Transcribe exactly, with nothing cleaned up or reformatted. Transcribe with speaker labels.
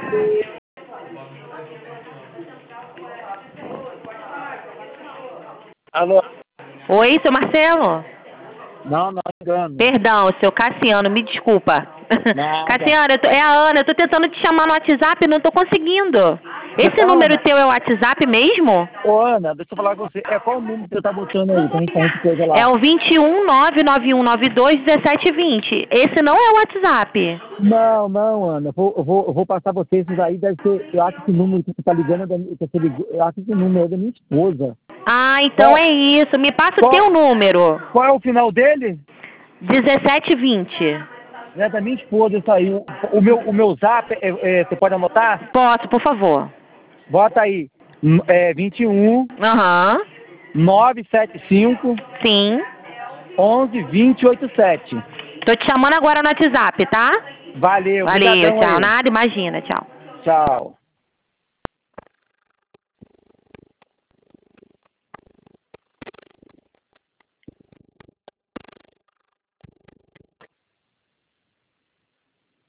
Speaker 1: Alô?
Speaker 2: Oi, seu Marcelo?
Speaker 1: Não, não engano.
Speaker 2: Perdão, seu Cassiano, me desculpa.
Speaker 1: Nada.
Speaker 2: Cassiano, eu tô, é a Ana, eu tô tentando te chamar no WhatsApp e não tô conseguindo. Esse
Speaker 1: Então,
Speaker 2: número
Speaker 1: Ana.
Speaker 2: teu é o WhatsApp mesmo?
Speaker 1: Ô, Ana, deixa eu falar com você. É qual o número que você tá botando aí? Pra gente fazer coisa lá.
Speaker 2: É o vinte e um, nove nove um nove dois, dezessete vinte. Esse não é o WhatsApp.
Speaker 1: Não, não, Ana. Eu vou, eu vou, eu vou passar vocês, isso aí deve ser. Eu acho que o número que você tá ligando é da, que você ligou, eu acho que o número é da minha esposa.
Speaker 2: Ah, então
Speaker 1: Qual,
Speaker 2: é isso. Me passa o
Speaker 1: qual,
Speaker 2: teu número.
Speaker 1: qual é o final dele?
Speaker 2: dezessete vinte.
Speaker 1: É da minha esposa isso aí. O, o meu, o meu zap, é, é, você pode anotar?
Speaker 2: Posso, por favor.
Speaker 1: Bota aí. N- É vinte e um,
Speaker 2: Aham.
Speaker 1: nove sete cinco,
Speaker 2: Sim.
Speaker 1: onze, vinte, oitenta e sete.
Speaker 2: Tô te chamando agora no WhatsApp, tá?
Speaker 1: Valeu,
Speaker 2: Valeu,
Speaker 1: obrigadão
Speaker 2: tchau.
Speaker 1: aí.
Speaker 2: Nada, imagina, tchau.
Speaker 1: Tchau.